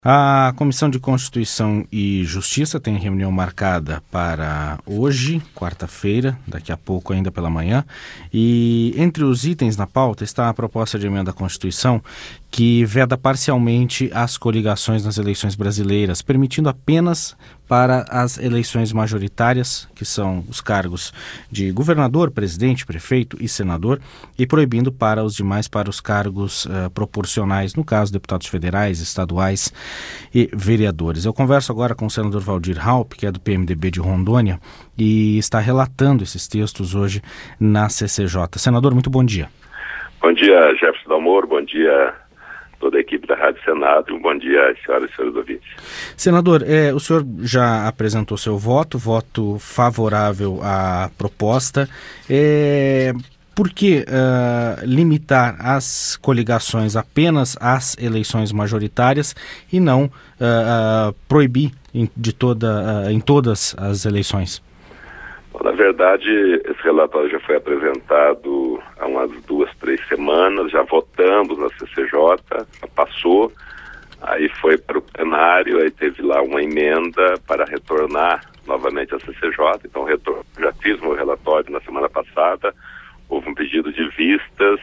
A Comissão de Constituição e Justiça tem reunião marcada para hoje, quarta-feira, daqui a pouco ainda pela manhã, e entre os itens na pauta está a proposta de emenda à Constituição que veda parcialmente as coligações nas eleições brasileiras, permitindo apenas para as eleições majoritárias, que são os cargos de governador, presidente, prefeito e senador, e proibindo para os demais para os cargos proporcionais, no caso, deputados federais, estaduais e vereadores. Eu converso agora com o senador Waldir Raupp, que é do PMDB de Rondônia, e está relatando esses textos hoje na CCJ. Senador, muito bom dia. Bom dia, Jefferson Dalmoro, bom dia toda a equipe da Rádio Senado e um bom dia às senhoras e senhores ouvintes. Senador, o senhor já apresentou seu voto favorável à proposta. Por que limitar as coligações apenas às eleições majoritárias e não proibir em todas as eleições? Bom, na verdade, esse relatório já foi apresentado há umas 2-3 semanas, já votamos na CCJ, passou, aí foi para o plenário, aí teve lá uma emenda para retornar novamente à CCJ, então já fiz meu relatório na semana passada, houve um pedido de vistas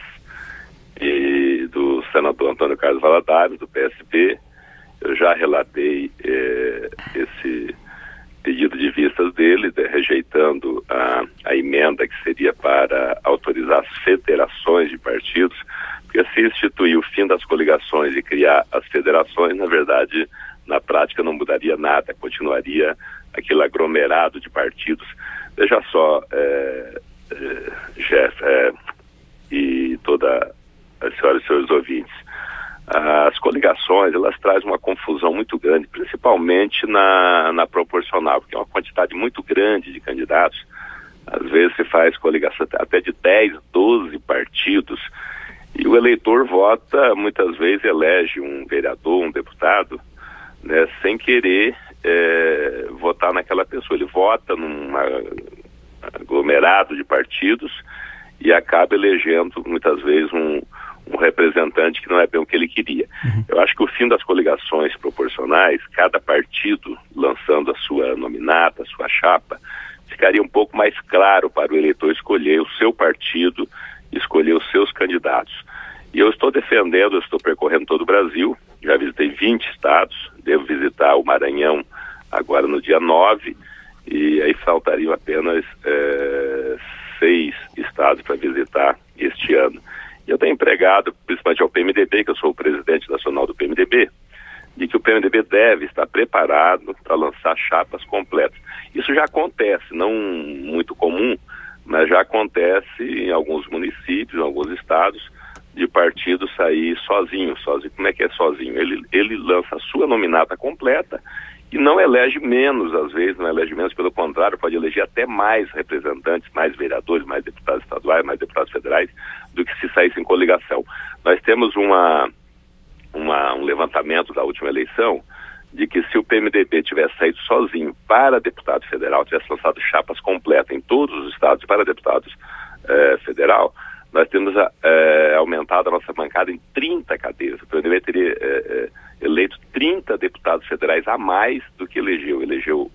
do senador Antônio Carlos Valadares, do PSB. Eu já relatei esse pedido de vistas dele, rejeitando a emenda que seria para autorizar as federações de partidos, porque se instituir o fim das coligações e criar as federações, na verdade, na prática não mudaria nada, continuaria aquele aglomerado de partidos. Veja só, Jeff, e todas as senhoras e senhores ouvintes, as coligações, elas trazem uma confusão muito grande, principalmente na proporcional, porque é uma quantidade muito grande de candidatos. Às vezes se faz coligação até de 10, 12 partidos, e o eleitor vota, muitas vezes elege um vereador, um deputado, né, sem querer votar naquela pessoa. Ele vota num aglomerado de partidos e acaba elegendo, muitas vezes, um representante que não é bem o que ele queria. Eu acho que o fim das coligações proporcionais, cada partido lançando a sua nominata, a sua chapa, ficaria um pouco mais claro para o eleitor escolher o seu partido, escolher os seus candidatos. E eu estou defendendo, eu estou percorrendo todo o Brasil, já visitei 20 estados, devo visitar o Maranhão agora no dia 9, e aí faltariam apenas 6 estados para visitar este ano. Eu tenho empregado, principalmente ao PMDB, que eu sou o presidente nacional do PMDB, de que o PMDB deve estar preparado para lançar chapas completas. Isso já acontece, não muito comum, mas já acontece em alguns municípios, em alguns estados, de partido sair sozinho. Como é que é sozinho? Ele lança a sua nominata completa e não elege menos, às vezes, não elege menos, pelo contrário, pode eleger até mais representantes, mais vereadores, mais deputados estaduais, mais deputados federais, do que se saísse em coligação. Nós temos um levantamento da última eleição de que se o PMDB tivesse saído sozinho para deputado federal, tivesse lançado chapas completas em todos os estados para deputados federal, nós temos aumentado a nossa bancada em 30 cadeiras. O PMDB teria eleito 30 deputados federais a mais do que elegeu. Elegeu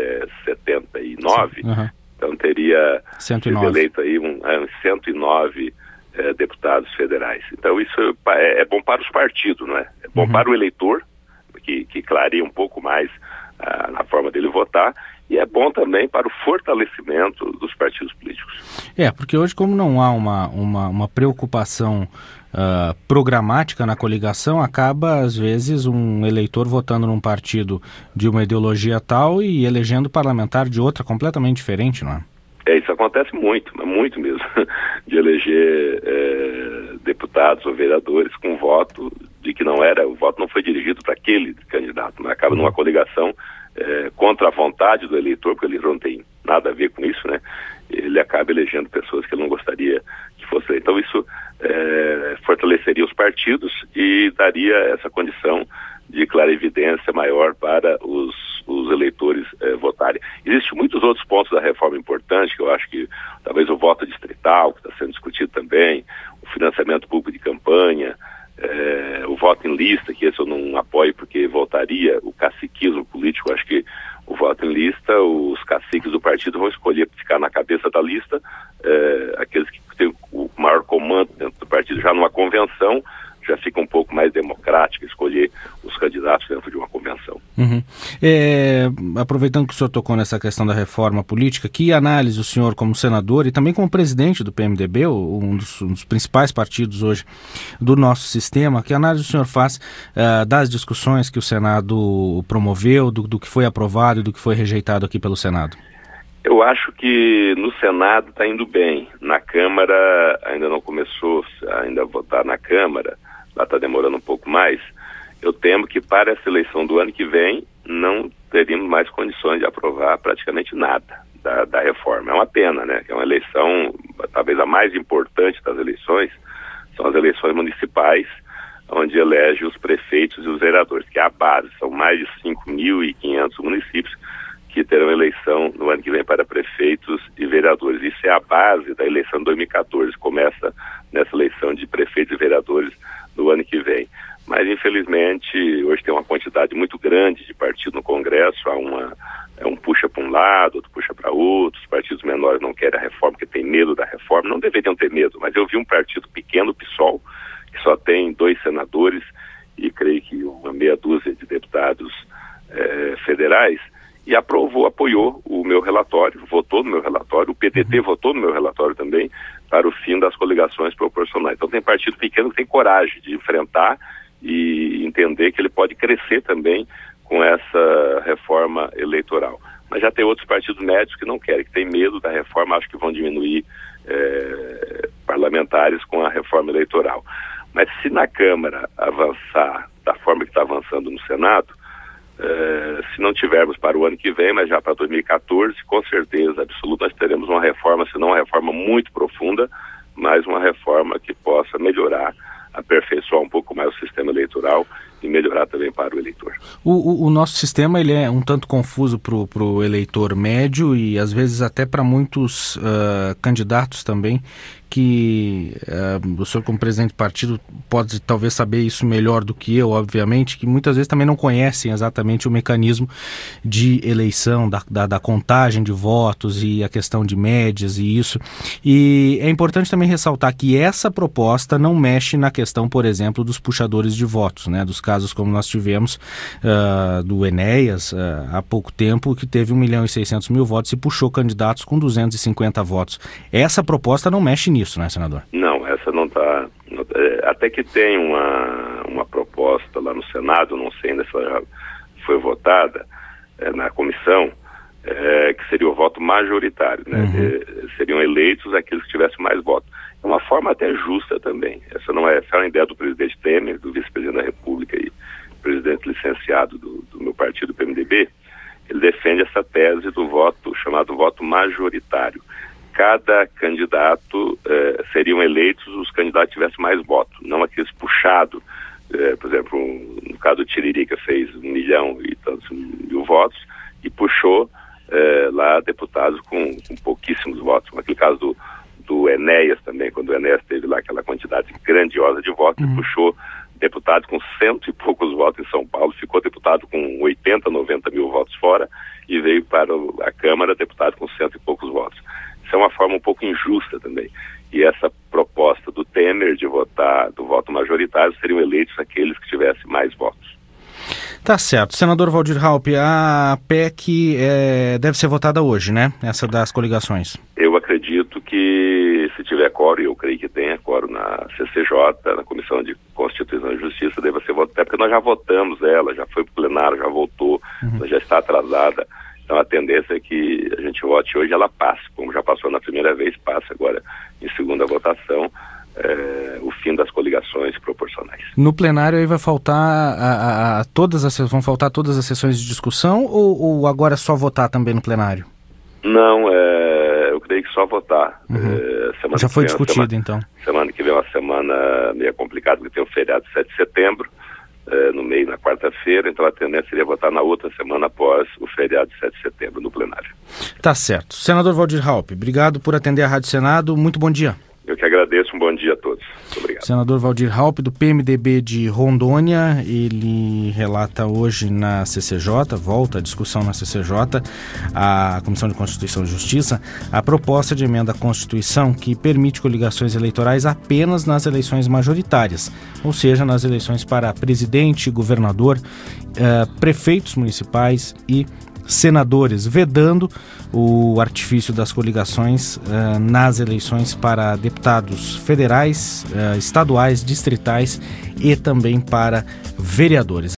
79, então teria 109. eleito aí uns 109 deputados federais. Então isso é bom para os partidos, não é? É bom para o eleitor, que clareia um pouco mais na forma dele votar, e é bom também para o fortalecimento dos partidos políticos. Porque hoje, como não há uma preocupação programática na coligação, acaba, às vezes, um eleitor votando num partido de uma ideologia tal e elegendo parlamentar de outra completamente diferente, não é? Isso acontece muito, muito mesmo, de eleger deputados ou vereadores com voto de que não era, o voto não foi dirigido para aquele candidato, mas acaba numa coligação contra a vontade do eleitor, porque o eleitor não tem nada a ver com isso, né? Ele acaba elegendo pessoas que ele não gostaria que fosse. Então isso fortaleceria os partidos e daria essa condição de clarividência maior para os eleitores votarem. Existem muitos outros pontos da reforma importantes, que eu acho que talvez o voto distrital, que está sendo discutido também, o financiamento público de campanha, o voto em lista, que esse eu não apoio porque voltaria o caciquismo político. Acho que o voto em lista, os caciques do partido vão escolher ficar na cabeça da lista, aqueles que têm o maior comando dentro do partido. Já numa convenção, já fica um pouco mais democrático escolher os candidatos dentro de uma convenção. Uhum. Aproveitando que o senhor tocou nessa questão da reforma política, que análise o senhor como senador e também como presidente do PMDB, um dos principais partidos hoje do nosso sistema, que análise o senhor faz das discussões que o Senado promoveu, do que foi aprovado e do que foi rejeitado aqui pelo Senado? Eu acho que no Senado está indo bem. Na Câmara ainda não começou ainda a votar na Câmara, lá está demorando um pouco mais. Eu temo que para essa eleição do ano que vem não teríamos mais condições de aprovar praticamente nada da reforma. É uma pena, né? É uma eleição, talvez a mais importante das eleições, são as eleições municipais, onde elege os prefeitos e os vereadores, que é a base. São mais de 5.500 municípios que terão eleição no ano que vem para prefeitos e vereadores. Isso é a base da eleição de 2014, começa nessa eleição de prefeitos e vereadores no ano que vem. Mas, infelizmente, hoje tem uma quantidade muito grande de partidos no Congresso, um puxa para um lado, outro puxa para outro, os partidos menores não querem a reforma porque tem medo da reforma, não deveriam ter medo, mas eu vi um partido pequeno, o PSOL, que só tem 2 senadores e creio que uma meia dúzia de deputados federais, e apoiou o meu relatório, votou no meu relatório, o PDT votou no meu relatório também, para o fim das coligações proporcionais. Então tem partido pequeno que tem coragem de enfrentar e entender que ele pode crescer também com essa reforma eleitoral. Mas já tem outros partidos médios que não querem, que têm medo da reforma, acho que vão diminuir parlamentares com a reforma eleitoral. Mas se na Câmara avançar da forma que está avançando no Senado, se não tivermos para o ano que vem, mas já para 2014, com certeza absoluta, nós teremos uma reforma, se não uma reforma muito profunda, mas uma reforma que possa melhorar, aperfeiçoar um pouco mais o sistema eleitoral e melhorar também para o eleitor. O nosso sistema ele é um tanto confuso para o eleitor médio e às vezes até para muitos candidatos também, que o senhor como presidente do partido pode talvez saber isso melhor do que eu, obviamente, que muitas vezes também não conhecem exatamente o mecanismo de eleição, da contagem de votos e a questão de médias e isso. E é importante também ressaltar que essa proposta não mexe na questão, por exemplo, dos puxadores de votos, né? Dos casos como nós tivemos do Enéas há pouco tempo, que teve 1.600.000 votos e puxou candidatos com 250 votos. Essa proposta não mexe nisso, né, senador? Não, essa não está. Até que tem uma proposta lá no Senado, não sei ainda se ela já foi votada na comissão, que seria o voto majoritário, né? Seriam eleitos aqueles que tivessem mais votos. É uma forma até justa também. Essa não é uma ideia do presidente Temer, do vice-presidente da República e presidente licenciado do meu partido, PMDB. Ele defende essa tese do voto, chamado voto majoritário. Cada candidato seriam eleitos os candidatos que tivessem mais votos, não aqueles puxados. Por exemplo, no caso do Tiririca fez 1 milhão e tantos mil votos e puxou lá deputados com pouquíssimos votos. Naquele caso do Enéas também, quando o Enéas teve lá aquela quantidade grandiosa de votos, puxou deputado com 100 e poucos votos em São Paulo, ficou deputado com 80, 90 mil votos fora e veio para a Câmara deputado com 100 e poucos votos. Isso é uma forma um pouco injusta também. E essa proposta do Temer de votar do voto majoritário seriam eleitos aqueles que tivessem mais votos. Tá certo. Senador Waldir Raupp, a PEC deve ser votada hoje, né? Essa das coligações. Eu acredito que se tiver quórum, eu creio que tenha quórum na CCJ, na Comissão de Constituição e Justiça, deve ser votada, porque nós já votamos ela, já foi para o plenário, já votou, ela já está atrasada. Então a tendência é que a gente vote hoje e ela passe, como já passou na primeira vez, passa agora em segunda votação, o fim das coligações proporcionais. No plenário aí vai faltar vão faltar todas as sessões de discussão ou agora é só votar também no plenário? Não, eu creio que só votar. Já foi discutido então? Semana que vem é uma semana meio complicada, porque tem o feriado de 7 de setembro, no meio, na quarta-feira, então a tendência seria votar na outra semana após o feriado de 7 de setembro no plenário. Tá certo. Senador Waldir Raupp, obrigado por atender a Rádio Senado, muito bom dia. Eu que agradeço, um bom dia a todos. Muito obrigado. Senador Waldir Raupp, do PMDB de Rondônia, ele relata hoje na CCJ, volta à discussão na CCJ, a Comissão de Constituição e Justiça, a proposta de emenda à Constituição que permite coligações eleitorais apenas nas eleições majoritárias, ou seja, nas eleições para presidente, governador, prefeitos municipais e senadores, vedando o artifício das coligações nas eleições para deputados federais, estaduais, distritais e também para vereadores.